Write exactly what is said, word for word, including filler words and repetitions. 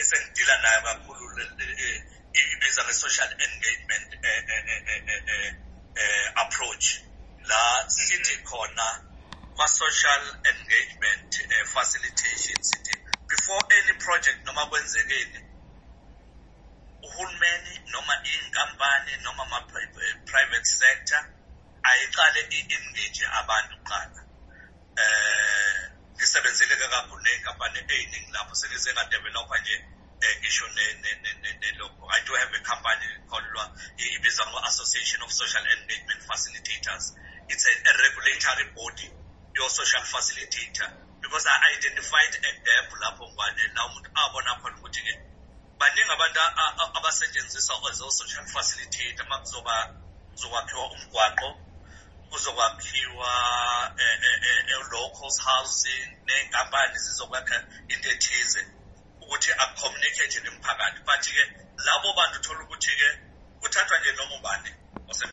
esengidila nayo kakhulu ibiza nge-social engagement approach la sithi khona kwa-social engagement facilitation sithi before any project noma kwenzekeni uhulumeni noma inkampani noma ama-private sector ayiqale i-engage abantu kuqala eh ngisebenzele kakhulu nenkampani eyiningi lapho senize ngadevelopha nje ngisho ne-logo. I do have a company called ibizwa ngo-Association of Social Engagement Facilitators. It's a, a regulatory body, your social facilitator, because I identified a gap lapho ngwane la umuntu abona khona ukuthi ke baningi abantu abasetshenziswa kwezo social facilitator makuzoba kuzokwakhiwa umgwaqo, kuzokwakhiwa locals housing nenkampani zizokwakha into ethize ukuthi a-communicate nemphakathi, but ke labo bantu thola ukuthi ke